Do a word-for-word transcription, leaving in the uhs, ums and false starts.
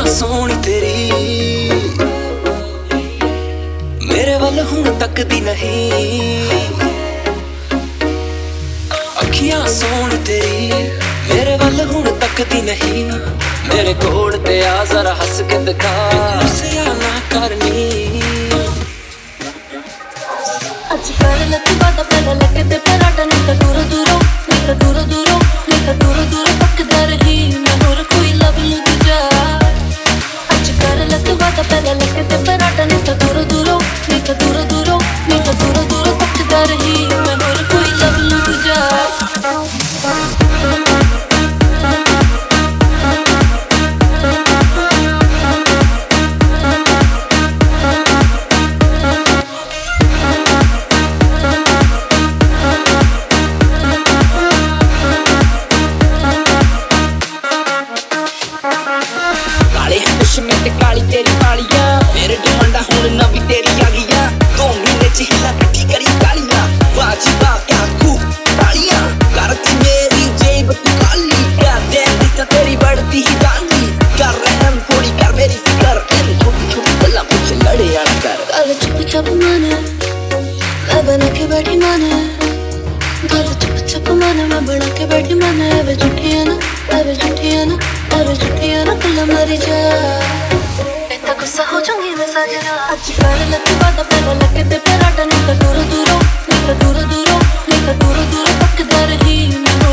सोनी तेरी मेरे वल हुण तकदी नहीं। अखियां सोनी तेरी मेरे वल हुण तकदी नहीं। मेरे कोल ते आ जरा हस के दिखा, गुस्सा ना करनी। अजकल लती बात पहला लगे ते पराठा नहीं तो दूर दूर नहीं तो दूर दूर नहीं तो दूर दूर पकदा रही मैं होर कोई लब लू जा। अजकल लती बात पहला लगे ते पराठा नहीं तो दूर दूर नहीं तो दूर दूर नहीं तो दूर दूर पकदा रही मैं होर कोई लब लू जा। काली तेरी कालियां मेरे डिमांडा हुण नवी तेरी आ गईयां। दो महीने च हिला कट्ठी करी कालियां, बाजी बा क्या खूब तालियां करती मेरी जेब तू खाली। क्या देती तो तेरी बढ़ती ही डांगी, कर रहम थोड़ी कर मेरी फिकर। इन छोटी छोटी गल्लां मुझे लड़े आना कर। गल चुप चुप माने मैं बना के बैठी माने, गल चुप चुप माने मैं बना के बैठी माने। वे झूठियां ना वे झूठियां ना वे झूठियां ना कल्ला मरी जा, इतना गुस्सा हो जाऊंगी मैं साजना। अजकल लती बात पहला लगे ते पराठा नहीं तो दूर दूर नहीं तो दूर दूर नहीं तो दूर दूर पकदा रही मैं।